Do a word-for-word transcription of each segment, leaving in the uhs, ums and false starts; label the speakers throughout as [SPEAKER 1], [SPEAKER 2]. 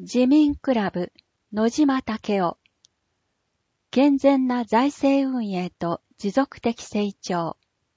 [SPEAKER 1] 自民クラブ野島武雄。健全な財政運営と持続的成長。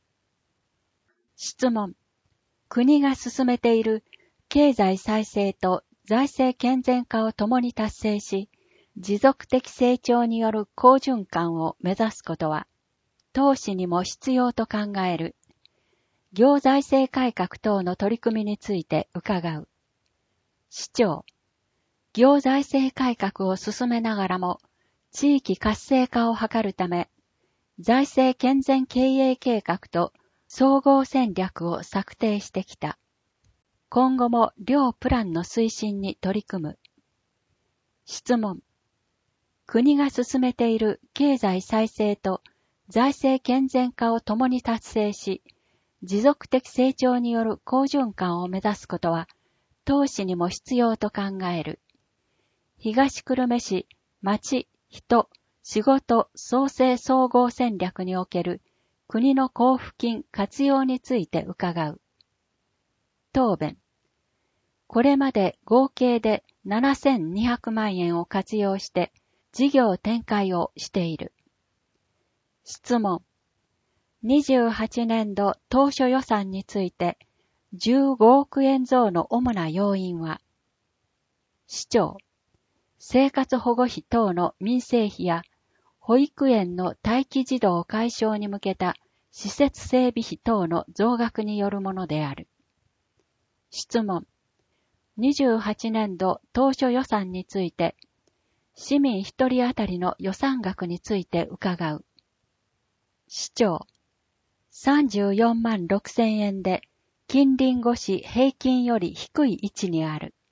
[SPEAKER 1] 質問。国が進めている経済再生と財政健全化を共に達成し、持続的成長による好循環を目指すことは、投資にも必要と考える。行財政改革等の取り組みについて伺う。市長。行財政改革を進めながらも、地域活性化を図るため、財政健全経営計画と総合戦略を策定してきた。今後も両プランの推進に取り組む。質問。国が進めている経済再生と財政健全化を共に達成し、持続的成長による好循環を目指すことは、投資にも必要と考える。東久留米市町、人、仕事創生総合戦略における国の交付金活用について伺う。答弁。これまで合計でななせんにひゃくまんえんを活用して事業展開をしている。質問。にじゅうはちねんど当初予算についてじゅうごおくえん増の主な要因は、市長。生活保護費等の民生費や保育園の待機児童解消に向けた施設整備費等の増額によるものである。質問。にじゅうはちねんど当初予算について、市民一人当たりの予算額について伺う。市長。さんじゅうよんまんろくせんえんで、近隣5市平均より低い位置にある。